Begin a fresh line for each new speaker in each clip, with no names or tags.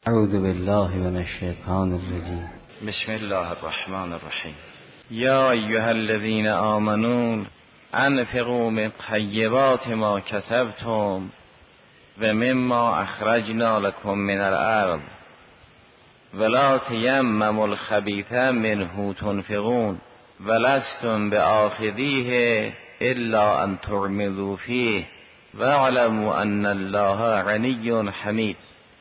اعوذ بالله من الشیطان الرجیم.
بسم الله الرحمن الرحیم. یا ایها الذین آمنون انفقوا من طیبات ما کسبتم و مما اخرجنا لكم من الارض ولا تیمموا الخبیث منه تنفقون ولستم بآخذیه الا ان تغمضوا فیه واعلموا ان الله غنی حمید.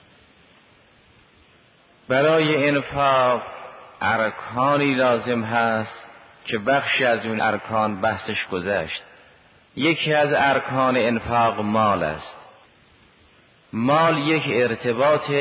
برای انفاق ارکانی لازم هست که بخشی از اون ارکان بحثش گذشت. یکی از ارکان انفاق مال است. مال یک ارتباط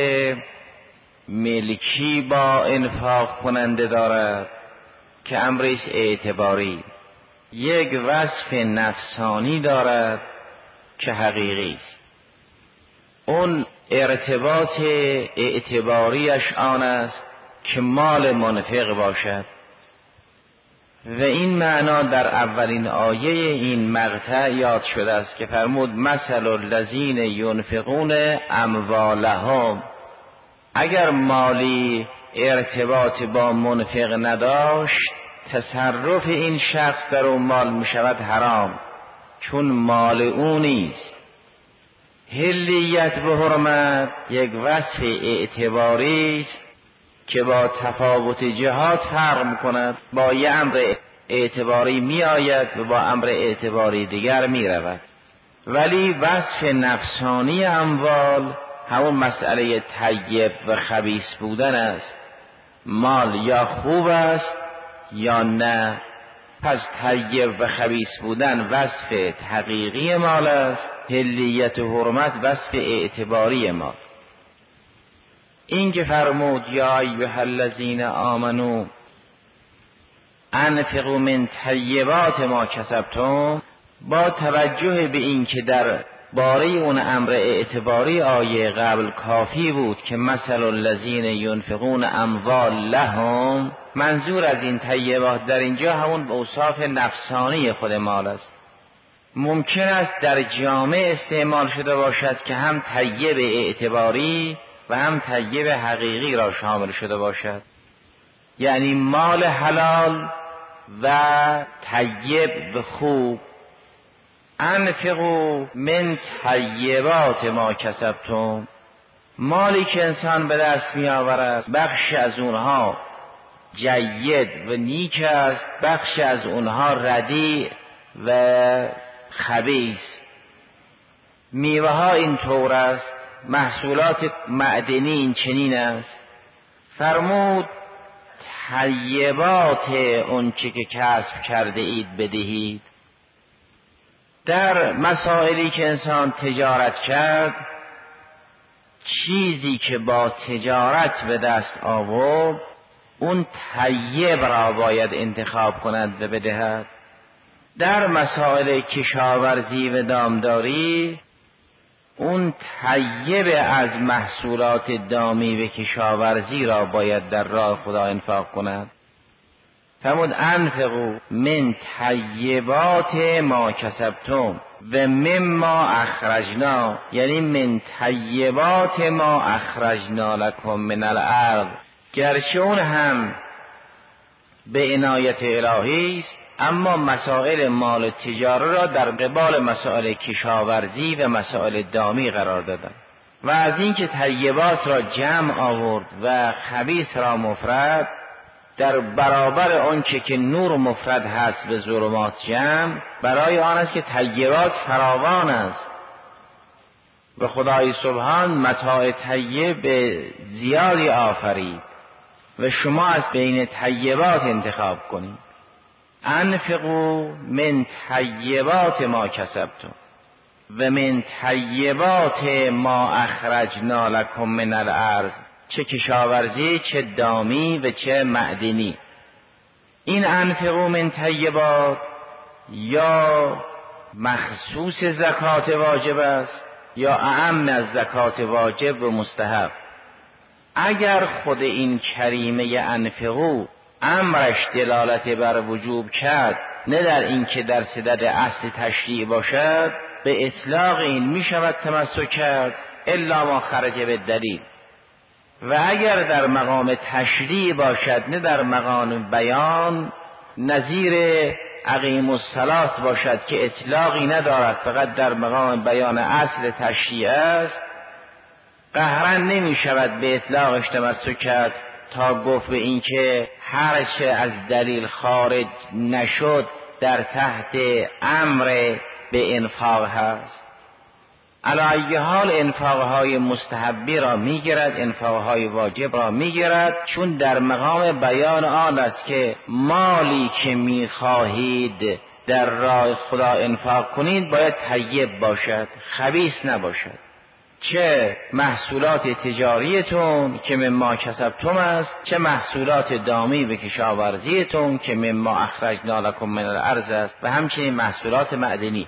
ملکی با انفاق کننده دارد که امرش اعتباری، یک وصف نفسانی دارد که حقیقی است. اون ارتباط اعتباریش آن است که مال منفق باشد و این معنا در اولین آیه این مقطع یاد شده است که فرمود مثل الذین ینفقون اموالهم. اگر مالی ارتباط با منفق نداشت، تصرف این شخص در اون مال می شود حرام، چون مال او نیست. حلیت به حرمت یک وصف اعتباری است که با تفاوت جهات فرق می‌کند. با یه امر اعتباری می آید و با امر اعتباری دیگر می رود. ولی وصف نفسانی اموال همون مسئله طیب و خبیث بودن است. مال یا خوب است یا نه. پس طیب و خبیث بودن وصف حقیقی مال است، حلیت و حرمت وصف اعتباری مال. این که فرمود یا ایها الذین آمنو انفقوا من طیبات ما کسبتم، با توجه به این که در باره اون امر اعتباری آیه قبل کافی بود که مثل الذین ینفقون اموال لهم، منظور از این طیبات در اینجا همون اوصاف نفسانی خود مال است. ممکن است در جامعه استعمال شده باشد که هم طیب اعتباری و هم طیب حقیقی را شامل شده باشد، یعنی مال حلال و طیب و خوب. انفقوا من طیبات ما کسبتم، مالی که انسان به دست می آورد بخش از اونها جید و نیک است، بخش از اونها ردیع و خبیث. میوه ها این طور است، محصولات معدنی این چنین است. فرمود طیبات اون چه که کسب کرده اید بدهید. در مسائلی که انسان تجارت کرد، چیزی که با تجارت به دست آورد اون طیب را باید انتخاب کند و بدهد. در مسائل کشاورزی و دامداری اون طیب از محصولات دامی و کشاورزی را باید در راه خدا انفاق کند. فرمود انفقوا من طیبات ما کسبتم و مما اخرجنا، یعنی من طیبات ما اخرجنا لكم من الارض. گرچه اون هم به عنایت الهی است، اما مسائل مال تجاره را در قبال مسائل کشاورزی و مسائل دامی قرار دادن و از اینکه طیبات را جمع آورد و خبیث را مفرد، در برابر آنچه که نور مفرد هست به ظلمات جمع، برای آن است که طیبات فراوان است و خدای سبحان متاع طیب زیادی آفرید و شما از بین طیبات انتخاب کنید. انفقوا من طیبات ما کسبتم و من طیبات ما اخرجنا لكم من الارض، چه کشاورزی، چه دامی و چه معدنی. این انفقوا من طیبات یا مخصوص زکات واجب است یا اعم از زکات واجب و مستحب. اگر خود این کریمه انفقوا امرش دلالت بر وجوب کرد، نه در این که در صدد اصل تشریع باشد، به اطلاق این می شود تمسک کرد الا ما خرج به دلیل. و اگر در مقام تشریع باشد نه در مقام بیان، نظیر اقیم الصلاة باشد که اطلاقی ندارد، فقط در مقام بیان اصل تشریع است، قهرا نمی شود به اطلاقش تمسک کرد تا گفت به این که هر چه از دلیل خارج نشد در تحت امر به انفاق هست. علی ای حال انفاقهای مستحبی را میگیرد، انفاقهای واجب را میگیرد، چون در مقام بیان آن است که مالی که میخواهید در راه خدا انفاق کنید باید طیب باشد، خبیث نباشد. چه محصولات تجاریتون که مما کسبتم است، چه محصولات دامی به کشاورزیتون که مما اخرجنا لکم من الارض است، و همچنین محصولات معدنی.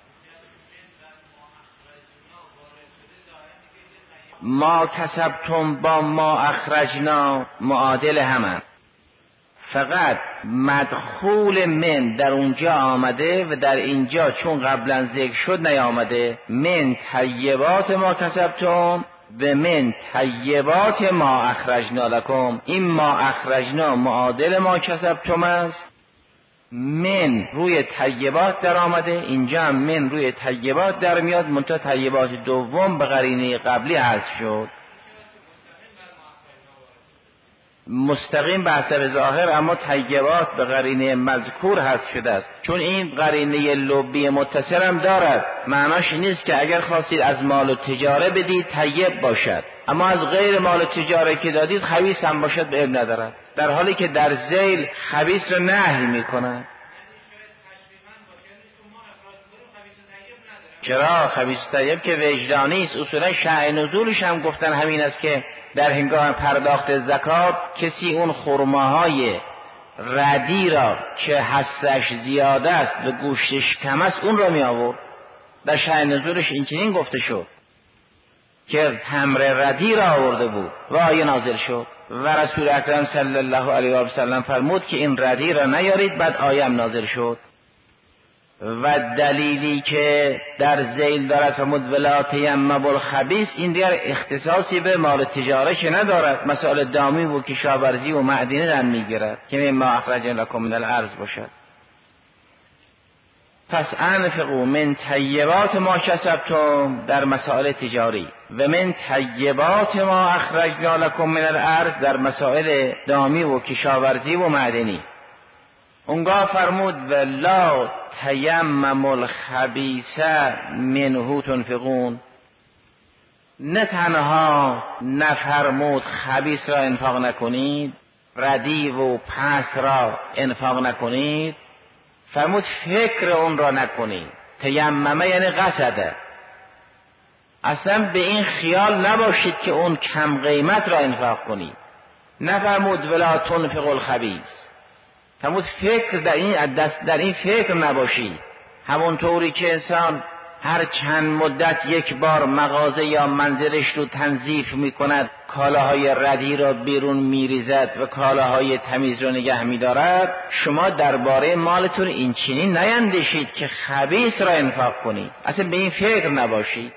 ما کسبتم با ما اخرجنا معادل همند، فقط مدخول من در اونجا آمده و در اینجا چون قبلا ذکر شد نیامده. من طیبات ما کسبتم و من طیبات ما اخرجنا لکم. این ما اخرجنا معادل ما کسبتم است، من روی طیبات در آمده، اینجا هم من روی طیبات در میاد، منتها طیبات دوم به قرینه قبلی حذف شد. مستقیم به حسب ظاهر، اما طیبات به قرینه مذکور حذف شده است، چون این قرینه لبی متصل هم دارد. معناش نیست که اگر خواستید از مال و تجاره بدید طیب باشد، اما از غیر مال و تجاره که دادید خبیث هم باشد به اب ندارد، در حالی که در ذیل خبیث را نهی میکند. چرا؟ خبیث طیب که وجدانی است. اصولا شأن نزولش هم گفتن همین است که در هنگام پرداخت زکات کسی اون خرماهای ردی را که حسش زیاده است و گوشتش کم است اون را می آورد. در شأن نزولش این چنین گفته شد که تمر ردی را آورده بود و آیه نازل شد و رسول اکرم صلی الله علیه و سلم فرمود که این ردی را نیارید، بعد آیه هم نازل شد. و دلیلی که در ذیل دارد فرمود ولا تیمموا الخبیث، این دیگر اختصاصی به مال تجاره که ندارد، مسائل دامی و کشاورزی و معدنی را میگیرد که مما اخرجنا لکم من الارض باشد. پس انفقوا من طیبات ما کسبتم در مسائل تجاری و من طیبات ما اخرجنا لکم من الارض در مسائل دامی و کشاورزی و معدنی. اونگاه فرمود ولا تیمموا الخبیث منه تنفقون. نه تنها نفرمود خبیث را انفاق نکنید، ردی و پست را انفاق نکنید، فرمود فکر اون را نکنید. تیممه یعنی قصده، اصلا به این خیال نباشید که اون کم قیمت را انفاق کنید. نفرمود ولا تنفقوا الخبیث، فرمود فکر در این فکر نباشید. همونطوری که انسان هر چند مدت یک بار مغازه یا منزلش رو تنظیف میکند، کالاهای ردی را بیرون میریزد و کالاهای تمیز را نگه میدارد، شما درباره مالتون این چنین نیندیشید که خبیث را انفاق کنید، اصلا به این فکر نباشید.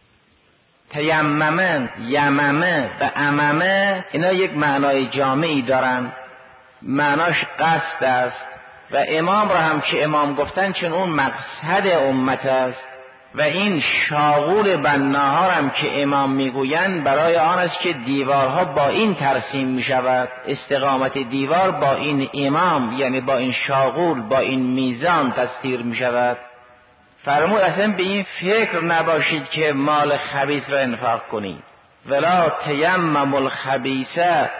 تیممه، یممه و اممه اینا یک معنای جامعی دارن، معناش قصد است و امام را هم که امام گفتن چون اون مقصد امت است و این شاغول بناها هم که امام میگویند برای آن است که دیوارها با این ترسیم می شود، استقامت دیوار با این امام یعنی با این شاغول با این میزان تسطیر می شود. فرمود اصلا به این فکر نباشید که مال خبیث را انفاق کنید. ولا تیمموا الخبیث،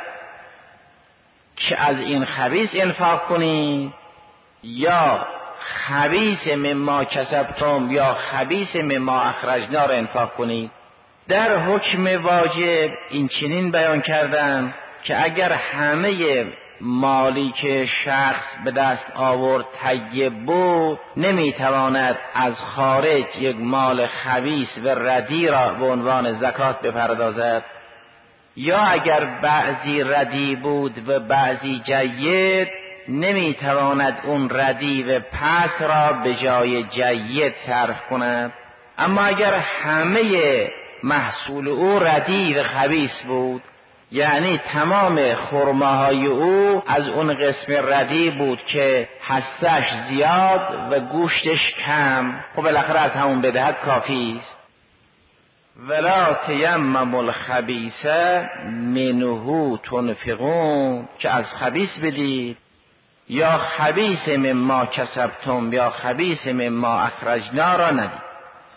که از این خبیث انفاق کنید، یا خبیث مما کسبتم یا خبیث مما اخرجنا را انفاق کنید. در حکم واجب این چنین بیان کردن که اگر همه مالی که شخص به دست آورد طیب بود، نمیتواند از خارج یک مال خبیث و ردی را به عنوان زکات بپردازد، یا اگر بعضی ردی بود و بعضی جید، نمیتواند اون ردی و پس را به جای جید صرف کند. اما اگر همه محصول او ردی و خبیث بود، یعنی تمام خرماهای او از اون قسم ردی بود که هستش زیاد و گوشتش کم. خب بالاخره از همون بدهد کافی است. ولا تیمموا الخبیث منه تنفقون، که از خبیث بدید، یا خبیث مما کسبتم یا خبیث مما اخرجنا را ندید.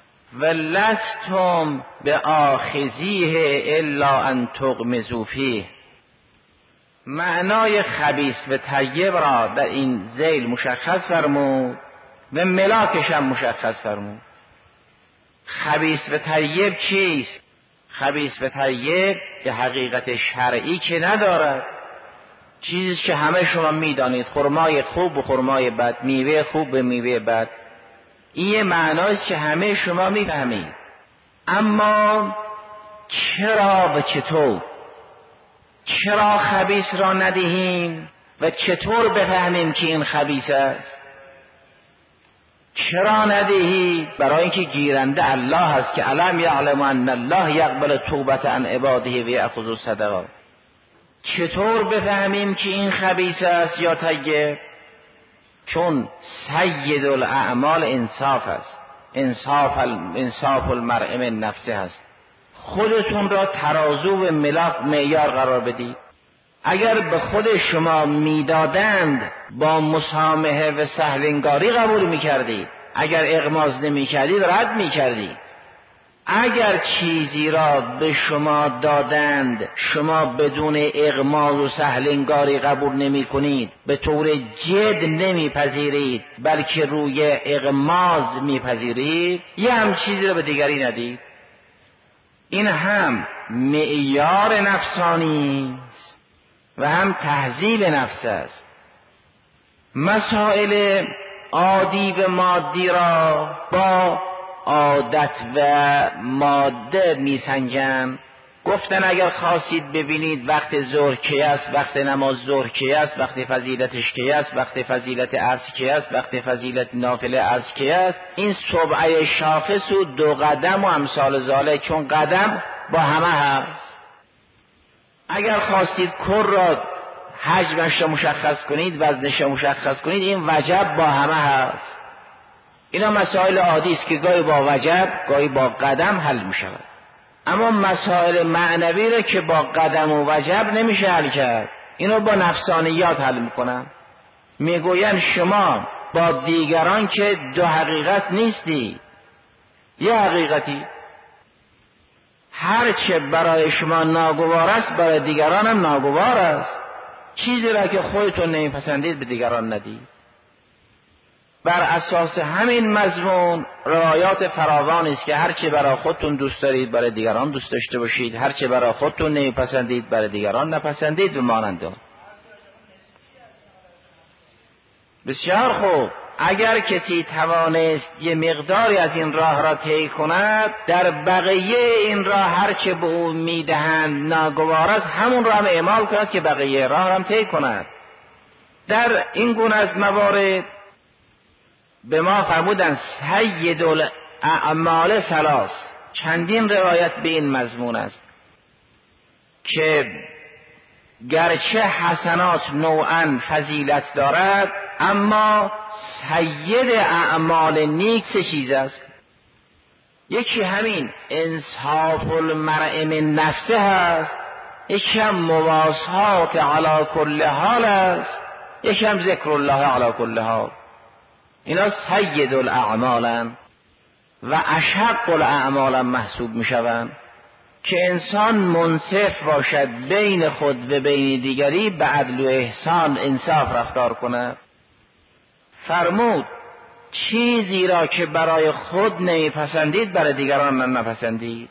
ولستم بآخذیه الا ان تغمضوا فیه. معنای خبیث و طیب را در این ذیل مشخص فرمود و ملاکش هم مشخص فرمود. خبیث و طیب چیست؟ خبیث و طیب که حقیقت شرعی که ندارد، چیزی که همه شما میدانید، خرمای خوب و خرمای بد، میوه خوب و میوه بد، این معناست که همه شما میفهمید. اما چرا و چطور؟ چرا خبیث را ندهیم و چطور بفهمیم که این خبیث است؟ چرا ندهی؟ برای اینکه گیرنده الله هست که علم یعلم ان الله یقبل توبة عن عباده و یأخذ الصدقات. چطور بفهمیم که این خبیث است یا طیب؟ چون سید الاعمال انصاف است. انصاف المرء من نفسه است. خودتون را ترازو و ملاک معیار قرار بدید. اگر به خود شما میدادند با مسامحه و سهلنگاری قبول میکردید، اگر اغماض نمیکردید رد میکردید. اگر چیزی را به شما دادند شما بدون اغماض و سهلنگاری قبول نمی کنید، به طور جد نمیپذیرید بلکه روی اغماض میپذیرید، یه هم چیزی را به دیگری ندید. این هم معیار نفسانی است و هم تهذیب نفس است. مسائل عادی و مادی را با عادت و ماده میسنجم. گفتن اگر خواستید ببینید وقت ظهر کی است، وقت نماز ظهر کی است، وقت فضیلتش کی است، وقت فضیلت عصر کی است، وقت فضیلت نافله عصر کی است، این سبعه شاخص و 2 قدم و امثال ذالک، چون قدم با همه هست. اگر خواستید کر را حجمش را مشخص کنید، وزنش را مشخص کنید، این وجب با همه هست. اینا مسائل عادی است که گاهی با وجب گاهی با قدم حل می شود. اما مسائل معنوی را که با قدم و وجب نمیشه حل کرد، اینو با نفسانیات حل میکنن. میگوین شما با دیگران که 2 حقیقت نیستی، یه حقیقتی. هرچه برای شما ناگوار است برای دیگران هم ناگوار است. چیزی را که خودتون نمیپسندید به دیگران ندید. بر اساس همین مضمون روایات فراوان است که هرچه برای خودتون دوست دارید برای دیگران دوست داشته باشید، هرچه برای خودتون نمیپسندید برای دیگران نپسندید و مانند اون. بسیار خوب. اگر کسی توانست یه مقداری از این راه را طی کند، در بقیه این راه هرچه به او میدهند ناگوار است همون را هم اعمال کند که بقیه راه هم طی کند. در این گونه از موارد به ما فرمودن سید الاعمال 3. چندین روایت به این مضمون است که گرچه حسنات نوعا فضیلت دارد، اما سید اعمال نیک 3 چیز است. یکی همین انصاف المرء من نفسه هست، یکی هم مواسات علی کل حال است، یکی هم ذکر الله علی کل حال. اینا سید الاعمالن و اشق الاعمال محسوب می شوند که انسان منصف باشد بین خود و بین دیگری، به عدل و احسان انصاف رفتار کند. فرمود چیزی را که برای خود نمیپسندید برای دیگران نپسندید.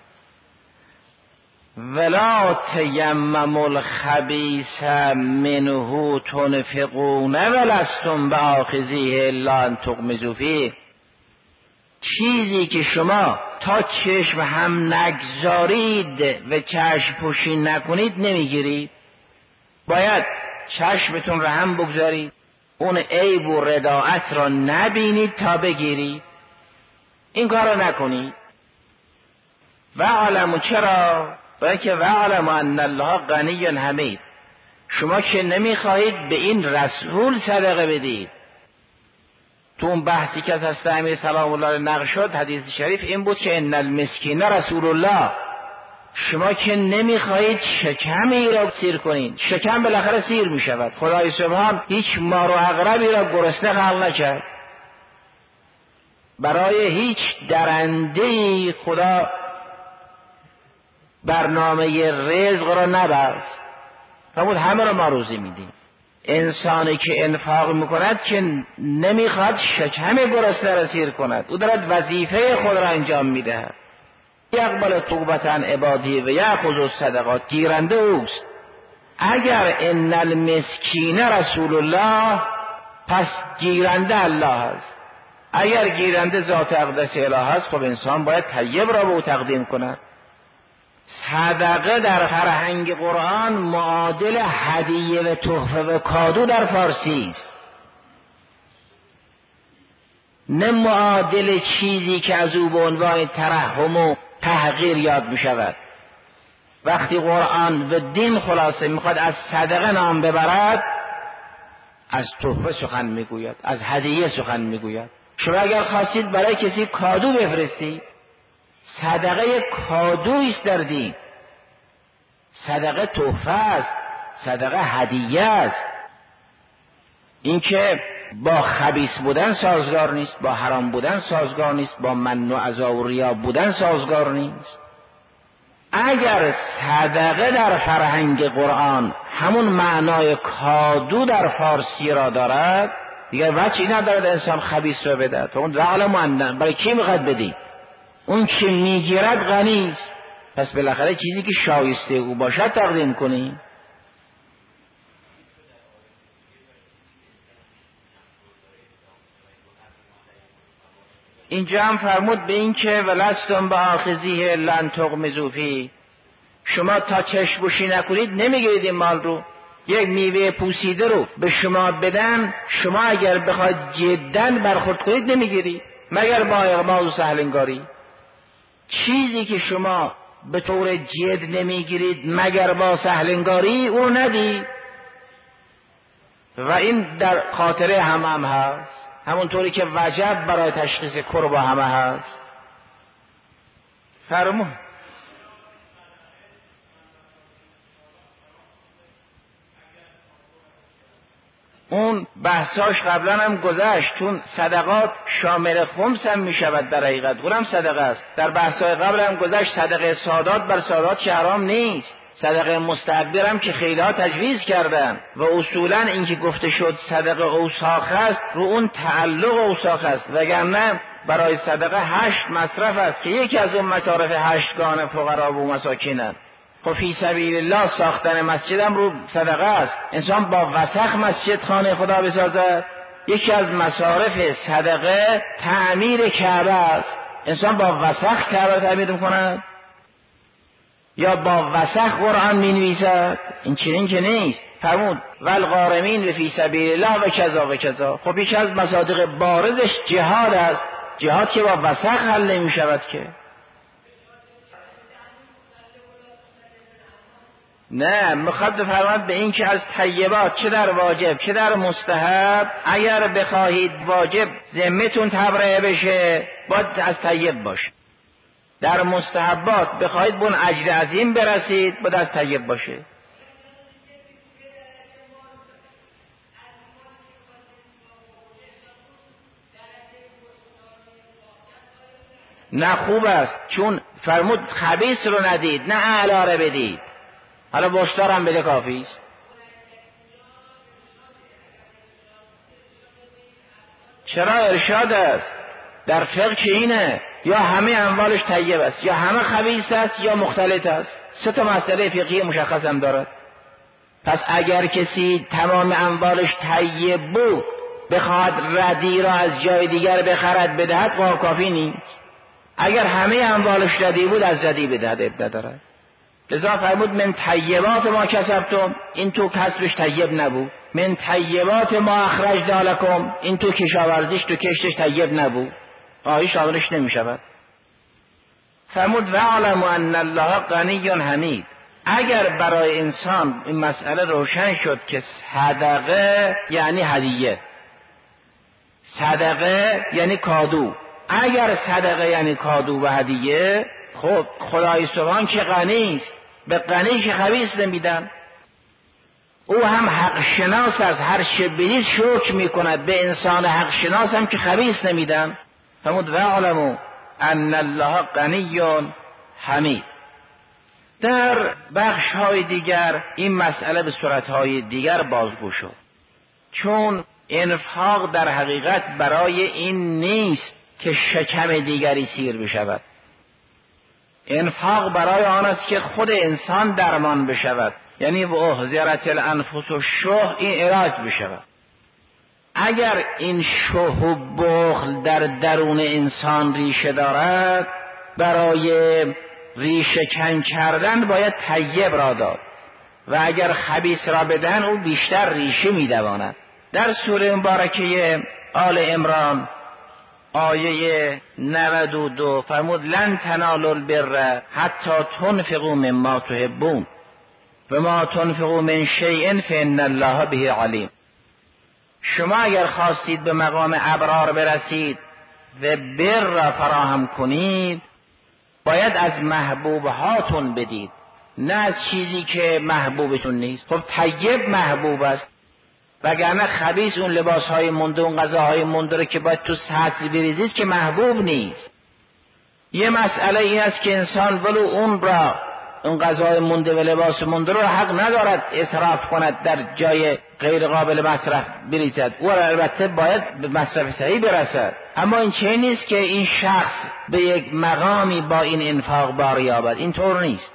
ولا تیمموا الخبیث منه تنفقون ولستم بآخذیه الا ان تغمضوا فیه. چیزی که شما تا چشم هم نگذارید و چشم پوشی نکنید نمیگیرید. باید چشمتون را هم بگذارید، اون عیب و رداعت را نبینید تا بگیرید. این کار را نکنید. و علمو چرا؟ برای که وعلم ان الله غنی حمید. شما که نمیخواهید به این رسول صدقه بدید. تو اون بحثی که از حضرت امیر سلام الله نقل شد، حدیث شریف این بود که ان المسکین رسول الله. شما که نمیخواهید شکمی را سیر کنید. شکم بالاخره سیر میشود. خدای سبحان هیچ مار و عقربی را گرسنه خلق نکرد. برای هیچ درنده‌ای خدا برنامه رزق را نبست. فرمود همه را ما روزی میدیم. انسانی که انفاق میکند که نمیخواد شکم گرسنه را سیر کند، او دارد وظیفه خود را انجام میدهد. یقبل توبة عبادی و یأخذ الصدقات، گیرنده اوست. اگر ان المسکین رسول الله، پس گیرنده الله است. اگر گیرنده ذات اقدس اله است، خب انسان باید طیب را به او تقدیم کند. صدقه در فرهنگ قرآن معادل هدیه و تحفه و کادو در فارسی است، نه معادل چیزی که از او به عنوان ترحم و تحقیر یاد می شود. وقتی قرآن و دین خلاصه میخواد از صدقه نام ببرد، از تحفه سخن میگوید، از هدیه سخن میگوید. شما اگر خواستید برای کسی کادو بفرستید، صدقه کادویی است در دین. صدقه تحفه است، صدقه هدیه است. این که با خبیث بودن سازگار نیست، با حرام بودن سازگار نیست، با من و عزا و ریا بودن سازگار نیست. اگر صدقه در فرهنگ قرآن همون معنای کادو در فارسی را دارد، دیگر وجهی ندارد انسان خبیث را بده. تو اون رعال برای کی میخواد بدی؟ اون که میگیرد غنی است، پس بالاخره چیزی که شایسته او باشد تقدیم کنی. اینجا هم فرمود به این که ولستم به آخذیه لن تغمضوا فیه، شما تا چشم‌پوشی نکنید نمیگیرید این مال رو. یک میوه پوسیده رو به شما بدن، شما اگر بخواید جداً برخورد کنید نمیگیرید، مگر با اغماض و سهلنگاری. چیزی که شما به طور جد نمیگیرید مگر با سهلنگاری، اون ندید. و این در خاطره هم هست، همونطوری که وجب برای تشخیص کر با همه هست. فرمون اون بحثاش قبلا هم گذشت، چون صدقات شامل خمس هم می شود در حقیقت، اونم صدقه است. در بحثای قبل هم گذشت صدقه سادات بر سادات که حرام نیست، صدقه مستحبر هم که خیلی ها تجویز کردن و اصولا این که گفته شد صدقه اوساخ است، رو اون تعلق اوساخ است، وگرنه برای صدقه 8 مصرف است که یکی از اون مصارف 8 گانه فقرا و مساکینند. خب فی سبیل الله ساختن مسجد هم رو صدقه است. انسان با وسخ مسجد خانه خدا بسازد. یکی از مصارف صدقه تعمیر کعبه است. انسان با وسخ کعبه تعمیر میکند یا با وسخ قرآن مینویسد؟ این چنین که نیست. فرمود والغارمین فی سبیل الله و کذا و کذا. خب یکی از مصادیق بارزش جهاد است. جهاد که با وسخ حل نمی شود که. نه، میخواد بفرماید به این که از طیبات چه در واجب چه در مستحب، اگر بخواهید واجب ذمتون تبرئه بشه باید از طیب باشه. در مستحبات بخواهید به اون اجر عظیم برسید باید از طیب باشه. نه خوب است، چون فرمود خبیث رو ندید، نه اعلی رو بدید. حالا بشتار هم بده کافی است. چرا ارشاد است در فقه که اینه، یا همه اموالش طیب است، یا همه خبیث است، یا مختلط است. 3 مسئله فقهی مشخص هم دارد. پس اگر کسی تمام اموالش طیب بود بخواد ردی را از جای دیگر بخرد بدهد کافی نیست. اگر همه اموالش ردی بود از ردی بدهد ابدا دارد. لذا فرمود من طیبات ما کسبتم، این تو کسبش طیب نبود. من طیبات ما اخرجنا لکم، این تو کشاورزیش تو کشتش طیب نبود. آهی شاملش نمی شود. فرمود واعلموا ان الله غنی حمید. اگر برای انسان این مسئله روشن شد که صدقه یعنی هدیه، صدقه یعنی کادو، اگر صدقه یعنی کادو و هدیه، خب خدای سبحان که غنی است، به غنی که خبیث نمیدن. او هم حق شناس از هر شبهیز شکر میکند، به انسان حق شناس هم که خبیث نمیدن. فرمود واعلموا ان الله غنی حمید. در بخش های دیگر این مسئله به صورت های دیگر بازگو شد، چون انفاق در حقیقت برای این نیست که شکم دیگری سیر بشود. انفاق برای آن است که خود انسان درمان بشود، یعنی و احضرت الانفس الشح، این علاج بشود. اگر این شح و بخل در درون انسان ریشه دارد، برای ریشه کن کردن باید طیب را داد و اگر خبیث را بدن او بیشتر ریشه میدواند. در سوره مبارکه آل عمران آیه 92 فرمود لن تنالوا البر حتی تنفقوا مما تحبون و ما تنفقوا من شیء فان الله به علیم. شما اگر خواستید به مقام ابرار برسید و بر را فراهم کنید، باید از محبوب هاتون بدید، نه از چیزی که محبوبتون نیست. خب طیب محبوب است، وگرنه خبیث اون لباس های مونده، اون غذاهای مونده رو که باید تو سطل بریزید که محبوب نیست. یه مسئله این است که انسان ولو اون را، اون غذای مونده و لباس مونده رو حق ندارد اصراف کند، در جای غیر قابل مصرف بریزد، او را البته باید به مصرف صحیح برسد، اما این چه نیست که این شخص به یک مقامی با این انفاق بار یابد. این طور نیست.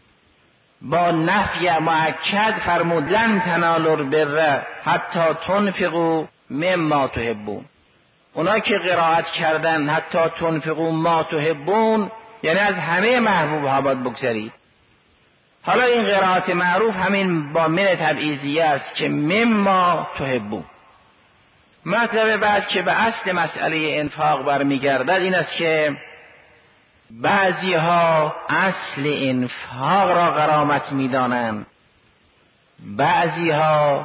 با نفی مؤکد فرمود لن تنالوا البر حتی تنفقوا مما تحبون. اونا که قرائت کردن حتی تنفقوا ما تحبون، یعنی از همه محبوب ها باید بگذرید. حالا این قرائت معروف همین با من تبعیضیه است که مما تحبون. مطلب بعد که به اصل مسئله انفاق برمیگردد این است که بعضی ها اصل انفاق را غرامت می‌دانند، بعضی ها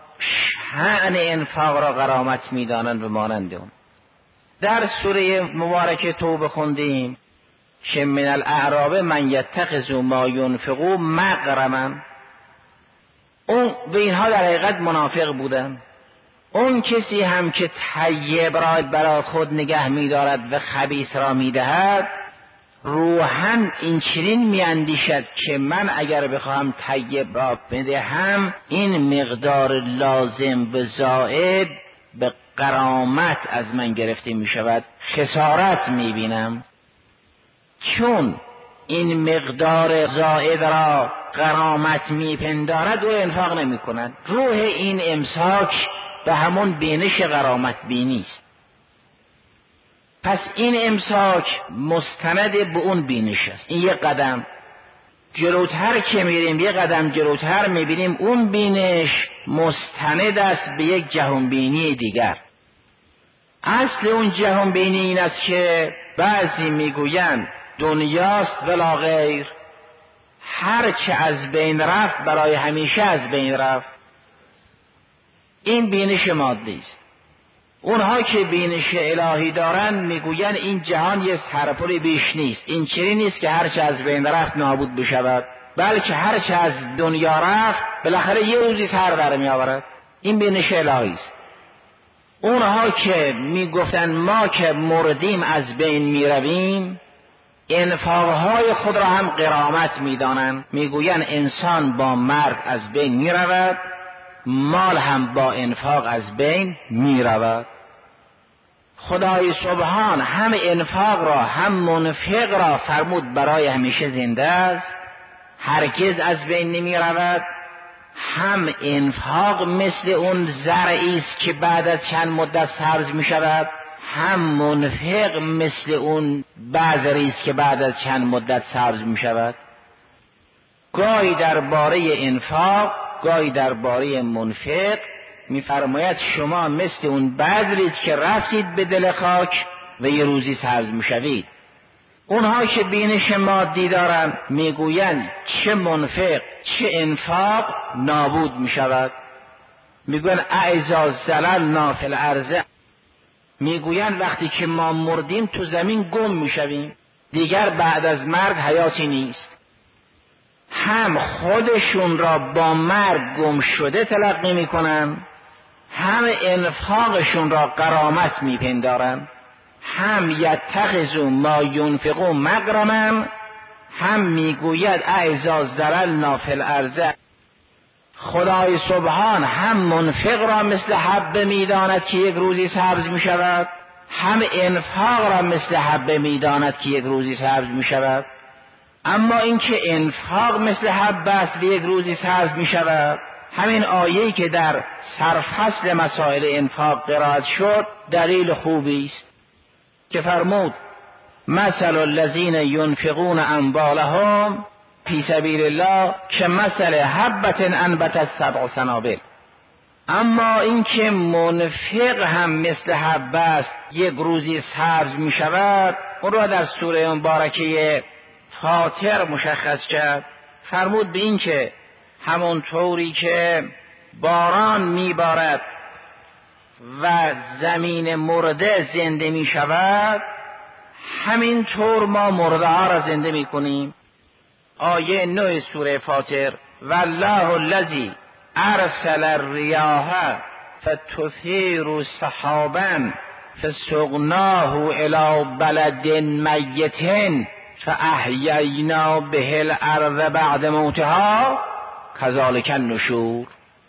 شأن انفاق را غرامت می‌دانند و مانند اون. در سوره مبارکه توبه خوندیم که من الاعراب من یتخذ ما ینفق مغرما. اون به اینها در حقیقت منافق بودن. اون کسی هم که طیب را برای خود نگه می‌دارد و خبیث را می‌دهد، روحاً این چنین میاندیشد که من اگر بخواهم طیب را بدهم، این مقدار لازم و زائد به غرامت از من گرفته می شود، خسارت می بینم. چون این مقدار زائد را غرامت می پندارد و انفاق نمی کند. روح این امساک به همون بینش غرامت بینی است. پس این امساک مستند به اون بینش است. این یک قدم جلوتر که میریم، یک قدم جلوتر میبینیم اون بینش مستند است به یک جهانبینی دیگر. اصل اون جهانبینی این است که بعضی میگویند دنیاست ولا غیر، هر چه از بین رفت برای همیشه از بین رفت. این بینش مادی است. اونها که بینش الهی دارن میگوین این جهان یه سرپل بیش نیست، این چیزی نیست که هرچه از بین رفت نابود بشود، بلکه هرچه از دنیا رفت بالاخره یه روزی سر در می آورد. این بینش الهی است. اونها که میگفتن ما که مردیم از بین میرویم، انفاقهای خود را هم غرامت میدانند، میگوین انسان با مرگ از بین میرود، مال هم با انفاق از بین می رود. خدای سبحان هم انفاق را هم منفق را فرمود برای همیشه زنده است، هرگز از بین نمی رود. هم انفاق مثل اون زرعی است که بعد از چند مدت سبز می شود، هم منفق مثل اون بذری است که بعد از چند مدت سبز می شود. گاهی درباره انفاق، گاهی درباره منفق می‌فرماید شما مثل اون بذرید که رفتید به دل خاک و یه روزی سبز می‌شوید. اونها که بینش مادی دارن میگویند چه منفق چه انفاق نابود میشود، میگویند اعزا زللنا فی الارض، میگویند وقتی که ما مردیم تو زمین گم میشویم، دیگر بعد از مرگ حیاتی نیست. هم خودشون را با مرگ گم شده تلقی میکنن، هم انفاقشون را غرامت میپندارن، هم یتخذوا ما ینفقون مغرما، هم میگوید اعزا زللنا فی الارض. خدای سبحان هم منفق را مثل حبه میداند که یک روزی سبز میشود، هم انفاق را مثل حبه میداند که یک روزی سبز میشود. اما اینکه انفاق مثل حبه است و یک روزی سبز میشود، همین آیه‌ای که در سرفصل مسائل انفاق قرائت شد دلیل خوبی است که فرمود مثل الذین ینفقون اموالهم فی سبیل الله که مثل حبة انبتت سبع سنابل. اما اینکه منفق هم مثل حبه است یک روزی سبز می شود، اون را در سوره مبارکه فاطر مشخص کرد. فرمود به این که همون طوری که باران می بارد و زمین مرده زنده می شود، همین طور ما مرده ها را زنده می کنیم. آیه 9 سوره فاطر والله الذی ارسل الریاح فتثیر سحابا فسقناه الی بلد میت فاحیینا به الارض بعد موتها کذالک النشور.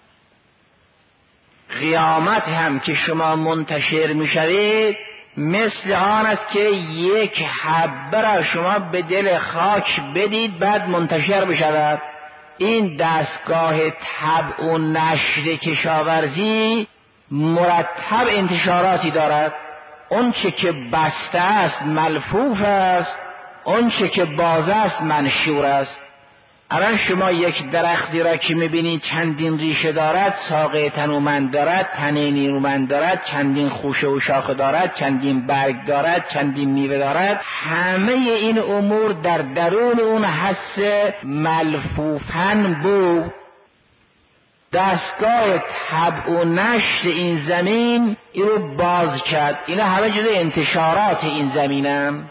قیامت هم که شما منتشر میشوید مثل آن است که یک حبه را شما به دل خاک بدید بعد منتشر بشود. این دستگاه طبع و نشر کشاورزی مرتب انتشاراتی دارد. اون چه که بسته است ملفوف است، اون چه که باز است منشور است. الان شما یک درختی را که میبینید چندین ریشه دارد، ساقه تنومند دارد، تنه نیرومند دارد، چندین خوشه و شاخه دارد، چندین برگ دارد، چندین میوه دارد، همه این امور در درون اون حس ملفوفن بود. دستگاه طبع و نشر این زمین این رو باز کرد. اینا همه جزء انتشارات این زمینم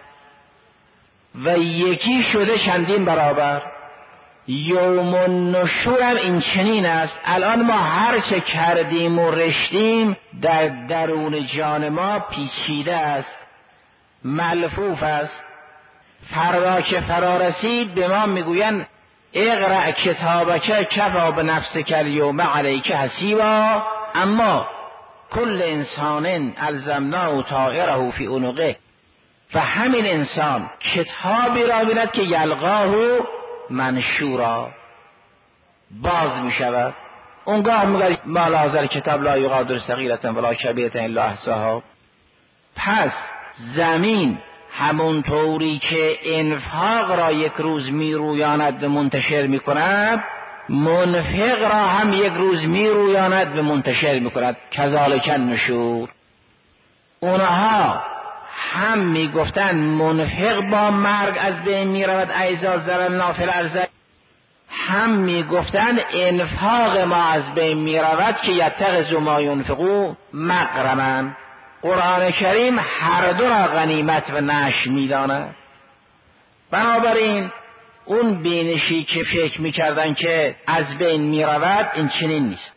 و یکی شده چندین برابر. یوم النشور هم این چنین است. الان ما هر چه کردیم و رشتیم در درون جان ما پیچیده است، ملفوف است. فردا که فرا رسید به ما میگوین اقرأ کتابک کفی بنفسک الیوم علیک حسیبا، اما کل انسان الزمناه طائره فی عنقه. و همین انسان کتابی را بیند که یلقاه منشورا، باز می شود. اونگاه میگه ما لازل کتاب لا یغادر صغیرة ولا کبیرة الا احصاها. پس زمین همون طوری که انفاق را یک روز می رویاند و منتشر می کند، منفق را هم یک روز می رویاند و منتشر می کند. کذالک النشور. اونها هم می گفتن منفق با مرگ از بین می رود اعزا زللنا فی الارض، هم می گفتن انفاق ما از بین می رود که یتخذوا ما ینفقون مغرما. قرآن کریم هر دو را غنیمت و نشر می داند. بنابراین اون بینشی که فکر می کردن که از بین می رود این چنین نیست.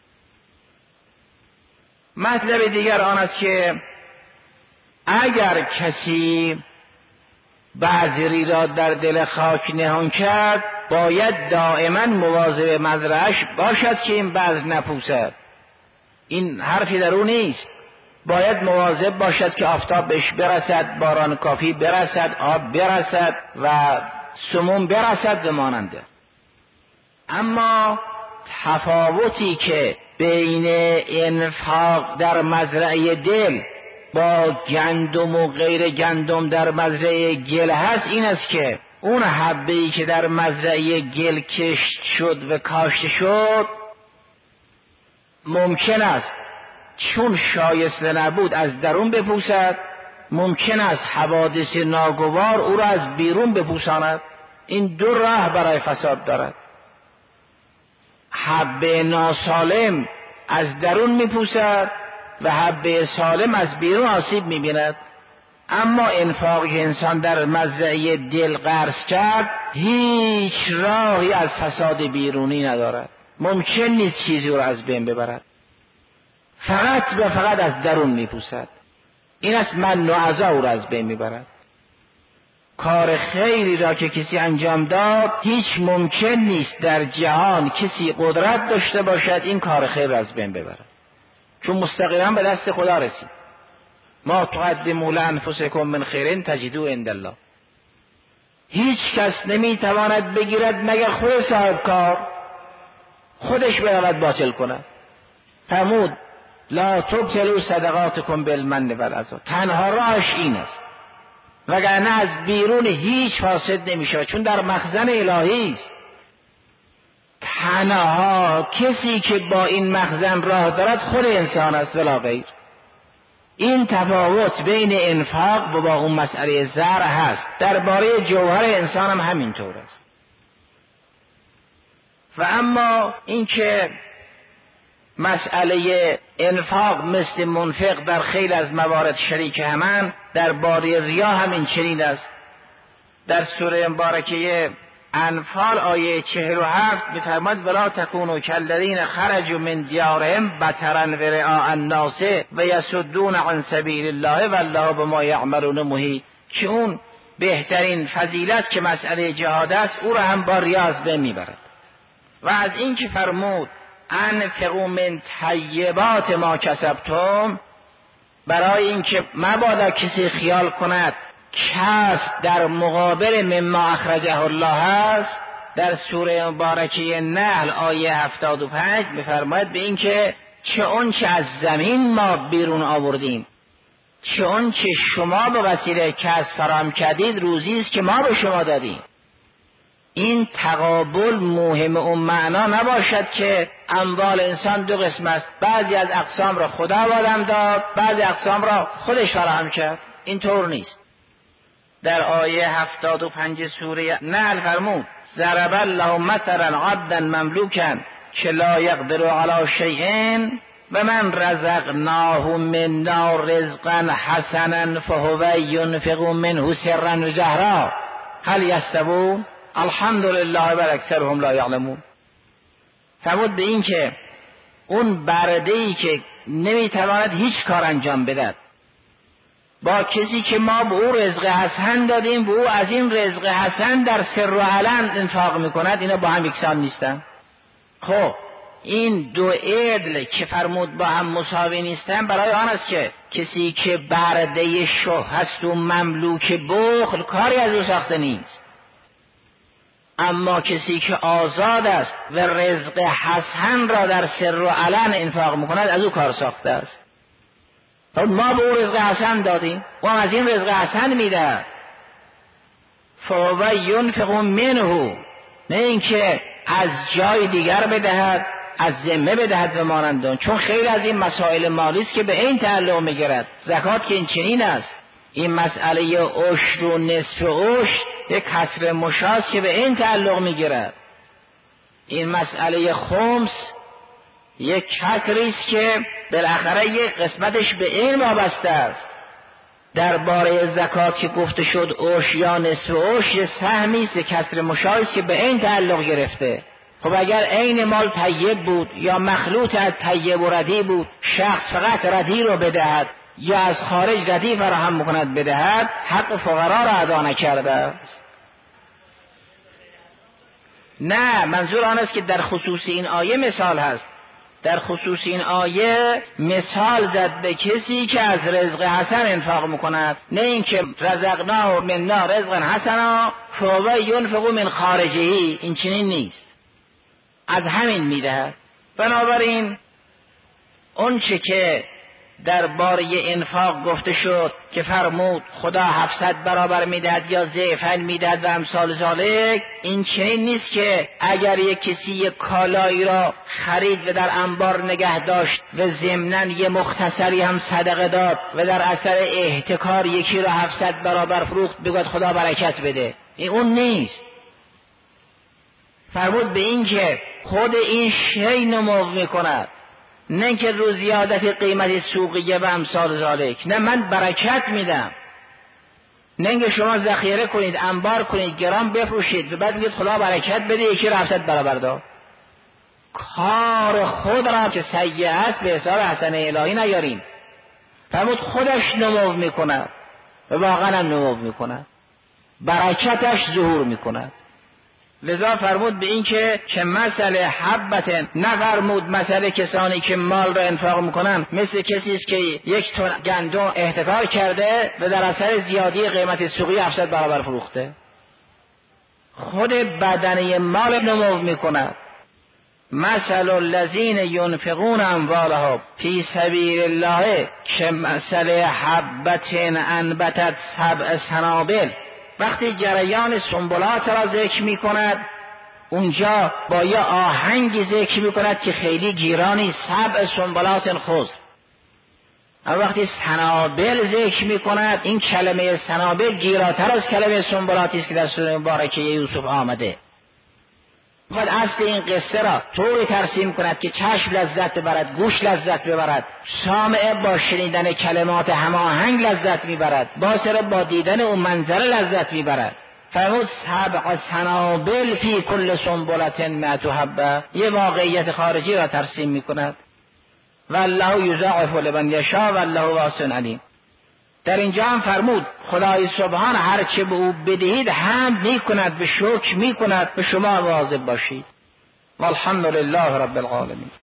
مطلب دیگر آن است که اگر کسی بذری را در دل خاک نهان کرد، باید دائما مواظب مزرعش باشد که این بذر نپوسد. این حرفی در او نیست. باید مواظب باشد که آفتاب بهش برسد، باران کافی برسد، آب برسد و سموم برسد و ماننده. اما تفاوتی که بین انفاق در مزرعه دل با گندم و غیر گندم در مزرعه گل هست این است که اون حبه‌ای که در مزرعه گل کشت شد و کاشته شد ممکن است چون شایسته نبود از درون بپوسد ممکن است حوادث ناگوار او را از بیرون بپوشاند. این دو راه برای فساد دارد. حبه ناسالم از درون میپوسد و حبه سالم از بیرون آسیب میبیند. اما انفاقی که انسان در مزرعه دل غرس کرد هیچ راهی از فساد بیرونی ندارد. ممکن نیست چیزی را از بین ببرد. فقط و فقط از درون میپوسد. این است من و عزا او را از بین میبرد. کار خیری را که کسی انجام داد هیچ ممکن نیست در جهان کسی قدرت داشته باشد این کار خیر را از بین ببرد، چون مستقیما به دست خدا رسید. ما تقدموا لانفسکم من خیر تجدوه عند الله. هیچ کس نمیتواند بگیرد مگر خود صاحب کار خودش برود باطل کند. فرمود لا تبطلوا صدقاتکم بالمن والعذا. تنها راهش این است، وگرنه از بیرون هیچ فاسد نمیشه، چون در مخزن الهی است. تنها کسی که با این مخزن راه دارد خود انسان است ولا غیر. این تفاوت بین انفاق و با اون مسئله زرع هست. درباره جوهر انسان هم همینطور است. و اما اینکه مسئله انفاق مثل منفق در خیلی از موارد شریک همن، درباره ریا هم این چنین است. در سوره مبارکه انفال آیه 47 می‌فرماید ولا تکونوا کالذین خرجوا من دیارهم بطرا و رئاء الناس و یصدون عن سبیل الله والله بما یعملون محیط. که اون بهترین فضیلت که مسئله جهاد است او را هم با ریا از بین میبرد. و از این که فرمود انفقوا من طیبات ما کسبتم، برای اینکه مبادا کسی خیال کند کسب در مقابل مما اخرجه الله است، در سوره مبارکه نحل آیه 75 می‌فرماید به این که چه اونچه از زمین ما بیرون آوردیم، چه اونچه شما به وسیله کسب فراهم کردید روزی است که ما به شما دادیم. این تقابل مهم اون معنا نباشد که اموال انسان دو قسم است، بعضی از اقسام را خدا آدم داد، بعضی اقسام را خودش فراهم کرد. این طور نیست. در آیه 75 سوره نحل فرمود ضرب الله مثلا عبدا مملوکا که لا یقدر علی شیء و من رزقناه منا رزقا حسنا فهو ينفق منه سرا و جهرا هل یستوون الحمد لله بل اکثرهم لا یعلمون. فرمود به این که اون برده‌ای که نمیتواند هیچ کار انجام بدهد با کسی که ما به او رزق حسن دادیم و او از این رزق حسن در سر و علن انفاق میکند، اینا با هم یکسان نیستن. خب این دو عدل که فرمود با هم مساوی نیستن برای آن است که کسی که برده شه هست و مملوک بخل کاری از او ساخته نیست، اما کسی که آزاد است و رزق حسن را در سر و علن انفاق میکند از او کار ساخته است. ما به او رزق حسن دادیم و از این رزق حسن میدهد. فهو ینفق منه، نه اینکه از جای دیگر بدهد، از ذمه بدهد و مانندان. چون خیلی از این مسائل مالی است که به این تعلق میگیرد. زکات که این چنین است. این مسئله عشر و نصف عشر یک کسر مشاست که به این تعلق میگیرد. این مسئله خمس یک کسری است که بالاخره یک قسمتش به این وابسته است. درباره زکات که گفته شد عشر یا نصف عشر سهمی است کسر مشاست که به این تعلق گرفته. خب اگر عین مال طیب بود یا مخلوط از طیب و ردی بود، شخص فقط ردی رو بدهد یا از خارج ردی فراهم میکند بدهد، حق فقرا را ادا نکرده است. نه، منظور آن است که در خصوص این آیه مثال هست. در خصوص این آیه مثال زد به کسی که از رزق حسن انفاق میکند، نه اینکه رزقناه منا رزقا حسنا فهو ینفق من خارجه. این چنین نیست، از همین میدهد. بنابراین اون چه که درباره انفاق گفته شد که فرمود خدا 700 برابر میدهد یا ضعفاً میدهد و امثال ذالک، این چنین نیست که اگر یک کسی یک کالایی را خرید و در انبار نگه داشت و ضمناً یه مختصری هم صدقه داد و در اثر احتکار یکی را 700 برابر فروخت بگوید خدا برکت بده. این اون نیست. فرمود به این که خود این شی نمو میکند، نه که رو زیادت قیمت سوقیه و امثال ذالک. نه، من برکت میدم. نه که شما ذخیره کنید، انبار کنید، گرام بفروشید و بعد میگید خدا برکت بده یکی را 700 برابر داد. کار خود را که سیئه است به حساب حسنه الهی نیاریم. فرمود خودش نمو میکند و واقعا هم نمو میکند، برکتش ظهور میکند. لذا فرمود به این که مثل حبت، نفرمود مثل کسانی که مال را انفاق میکنن مثل کسی است که 1 تن گندم احتکار کرده و در اثر زیادی قیمت سوقی 700 برابر فروخته. خود بدنه مال نمو میکند. مثل الذین ینفقون اموالهم فی سبیل الله که مثل حبت انبتت 7 سنابل. وقتی جریان سنبلات را ذکر می کند اونجا با یه آهنگی ذکر می کند که خیلی گیرانی، 7 سنبلات خضر. اما وقتی سنابل ذکر می کند این کلمه سنابل گیراتر از کلمه سنبلاتی است که در سوره مبارکه یوسف آمده. خود اصل این قصه را طوری ترسیم کند که چشم لذت ببرد، گوش لذت ببرد، سامع با شنیدن کلمات هماهنگ لذت میبرد، باصر با دیدن اون منظره لذت میبرد. فرمود 7 سنابل فی کل سنبلة 100 حبه. یه واقعیت خارجی را ترسیم میکند. والله یضاعف لمن یشاء والله واسع علیم. در اینجا هم فرمود خدای سبحان هر چه به او بدهید حمد میکند، به شکر میکند، به شما مواظب باشید. والحمد لله رب العالمین.